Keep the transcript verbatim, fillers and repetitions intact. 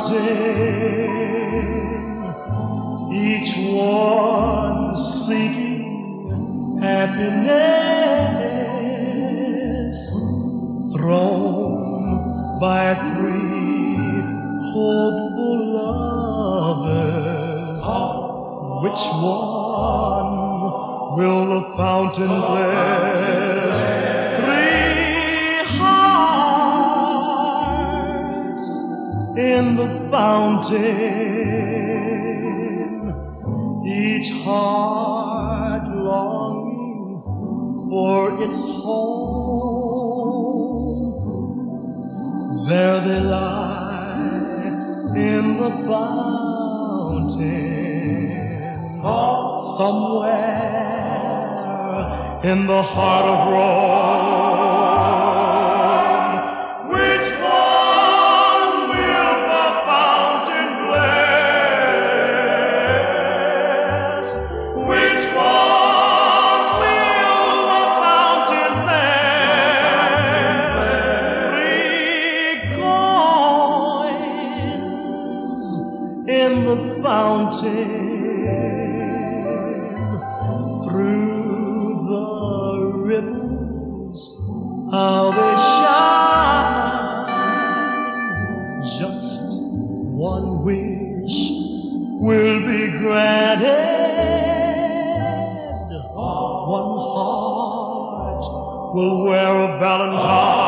fountain, each one seeking happiness, thrown by three hopeful lovers. Which one will the fountain bless? Three hearts in the fountain, each heart longing for its home. There they lie in the fountain, somewhere in the heart of Rome. Which one will the fountain bless? Which one will the fountain bless? Three coins in the fountain, through the ripples, how they shine. Just one wish will be granted. One heart will wear a valentine.